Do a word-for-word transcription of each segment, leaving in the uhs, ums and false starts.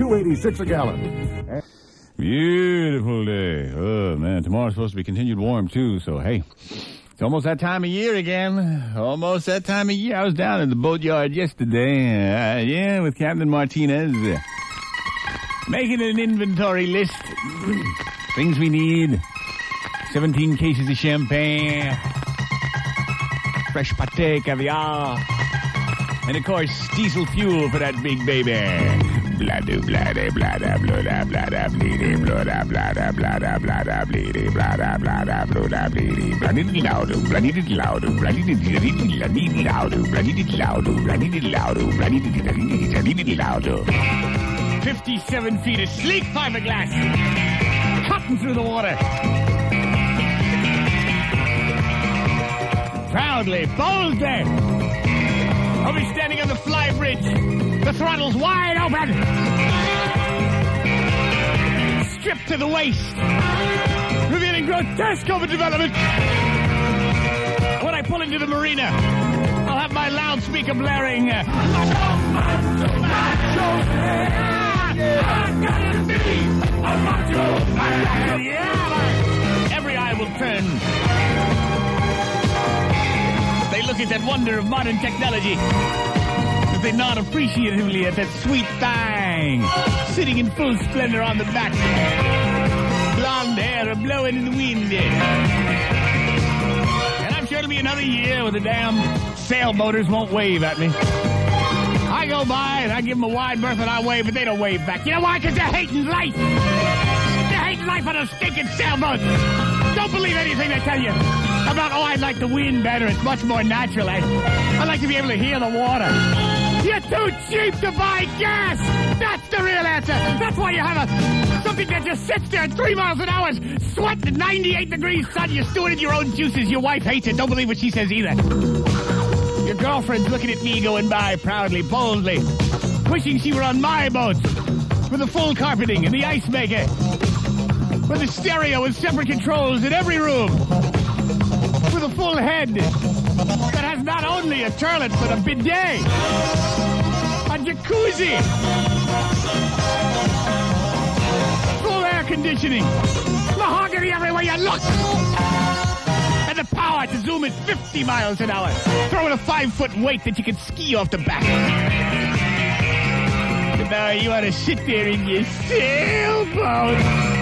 two eighty-six a gallon. Beautiful day. Oh, man. Tomorrow's supposed to be continued warm, too. So, hey, it's almost that time of year again. Almost that time of year. I was down in the boatyard yesterday. Uh, yeah, with Captain Martinez. Uh, making an inventory list. Things we need. seventeen cases of champagne. Fresh pate, caviar. And, of course, diesel fuel for that big baby. Blah-do, blah-da, blah-da, blah-da, blah-da, bleedy, blah-da, blah-da, blah-da, blah-da, bleedy, blah-da, blah-da, blah-da, bleedy, bloody-loudu, bloody-loudu, bloody-loudu, bloody-loudu, bloody-loudu, bloody-loudu. fifty-seven feet of sleek fiberglass. Cutting through the water. Proudly, boldly. I'll be standing on the fly bridge. The throttle's wide open. Stripped to the waist. Revealing grotesque overdevelopment. When I pull into the marina, I'll have my loudspeaker blaring. Macho, macho, macho, yeah. I'm gonna be a macho, macho, yeah. Every eye will turn. They look at that wonder of modern technology. They nod appreciatively at that sweet thing sitting in full splendor on the back. Blonde hair blowing in the wind. And I'm sure it'll be another year where the damn sailboaters won't wave at me. I go by and I give them a wide berth and I wave, but they don't wave back. You know why? Because they're hating life. They're hating life on a stinking sailboat. Don't believe anything they tell you about, oh, I'd like the wind better. It's much more natural. I, I like to be able to hear the water. You're too cheap to buy gas. That's the real answer. That's why you have a something that just sits there at three miles an hour, sweating at ninety-eight degrees sun. You're stewing in your own juices. Your wife hates it. Don't believe what she says either. Your girlfriend's looking at me going by proudly, boldly, wishing she were on my boat with the full carpeting and the ice maker, with the stereo with separate controls in every room, with a full head that has not only a toilet but a bidet, a jacuzzi, full air conditioning, mahogany everywhere you look, and the power to zoom at fifty miles an hour, throwing a five-foot weight that you can ski off the back. And now you want to sit there in your sailboat.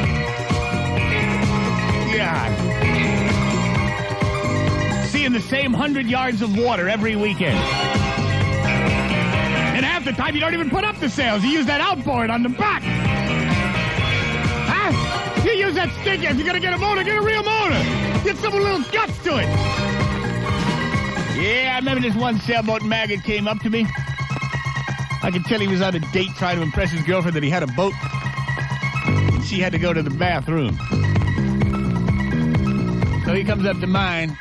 God. Seeing the same hundred yards of water every weekend. And half the time you don't even put up the sails. You use that outboard on the back. Huh? You use that stick. If you're going to get a motor, get a real motor. Get some little guts to it. Yeah, I remember this one sailboat maggot came up to me. I could tell he was on a date trying to impress his girlfriend that he had a boat. And she had to go to the bathroom. So he comes up to mine.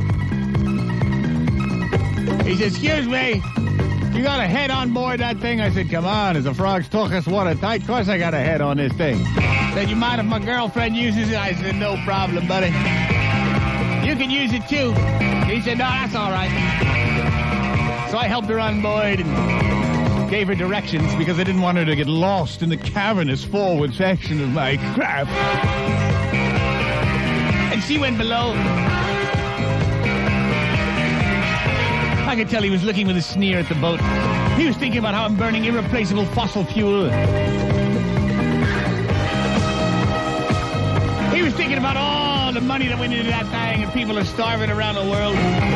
He says, excuse me, you got a head on board that thing? I said, come on, is the frog's talking watertight? Of course I got a head on this thing. Said, you mind if my girlfriend uses it? I said, no problem, buddy. You can use it too. He said, no, that's all right. So I helped her on board and gave her directions because I didn't want her to get lost in the cavernous forward section of my craft. And she went below. I could tell he was looking with a sneer at the boat. He was thinking about how I'm burning irreplaceable fossil fuel. He was thinking about all the money that went into that thing and people are starving around the world.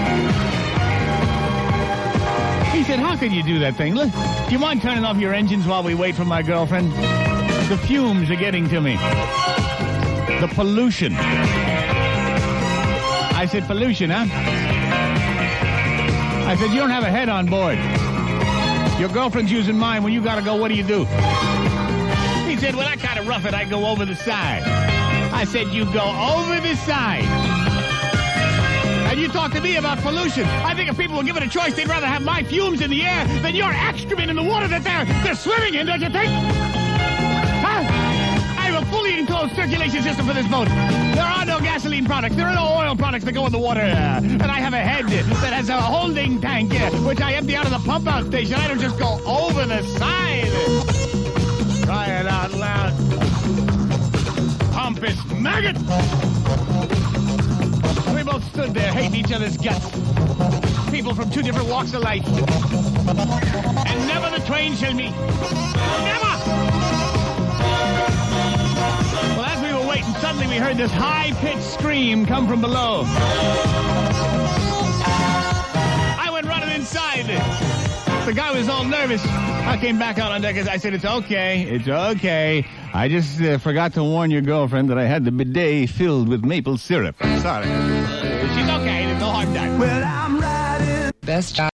He said, how can you do that thing? Look, do you mind turning off your engines while we wait for my girlfriend? The fumes are getting to me. The pollution. I said, pollution, huh? I said, you don't have a head on board. Your girlfriend's using mine. When you gotta go, what do you do? He said, well, I kind of rough it. I go over the side. I said, you go over the side. And you talk to me about pollution. I think if people were given a choice, they'd rather have my fumes in the air than your excrement in the water that they're, they're swimming in, don't you think? Huh? I have a fully enclosed circulation system for this boat. There are no gasoline products. There are no oil products that go in the water. Uh, and I have a head that has a holding tank, uh, which I empty out of the pump-out station. I don't just go over the side. Right. rapist, maggot! We both stood there hating each other's guts. People from two different walks of life. And never the twain shall meet. Never! Well, as we were waiting, suddenly we heard this high-pitched scream come from below. I went running inside. The guy was all nervous. I came back out on deck. I said, it's okay. It's okay. I just uh, forgot to warn your girlfriend that I had the bidet filled with maple syrup. I'm sorry. Uh, she's okay. There's no harm done. Well, I'm riding. Best job.